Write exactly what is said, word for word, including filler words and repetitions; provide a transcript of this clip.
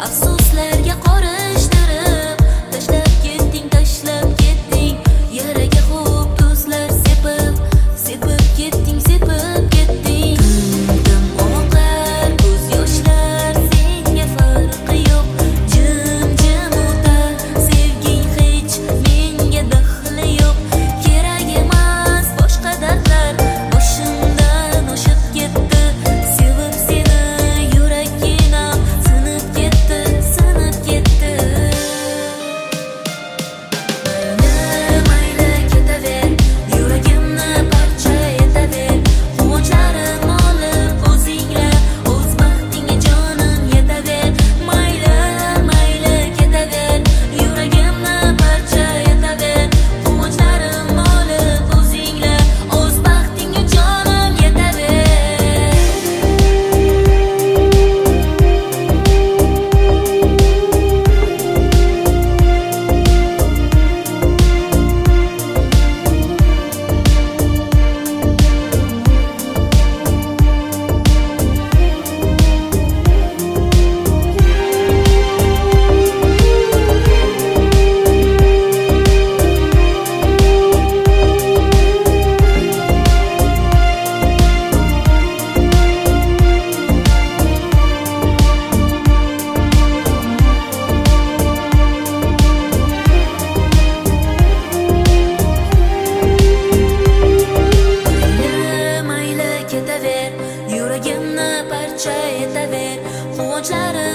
afsuslarga qorishtirib tashlab ketding, tashlab ketding, yaraga xo'p tuzlar sepib, sepib ketding, sepib ketding. Tim oqar ko'z yoshlar, senga farqi yo'q, jim jim o'tar sevging, hech menga daxli yo'q. Kerak emas boshqa dardlar, boshimdan oshib ketdi, sevib seni yuraginam sinib ketdi, sinib ketdi. Mayli mayli ketaver, yuragimni parcha etaver, quvonchlarim olib o'zinglar, o'z baxtingga jonim yetaver. Mayli mayli ketaver, yuragimni parcha etaver, quvonchlarim olib o'zinglar, o'z baxtingga jonim yetaver. Mayli mayli ketaver, yuragimni parcha etaver, quvonchlarim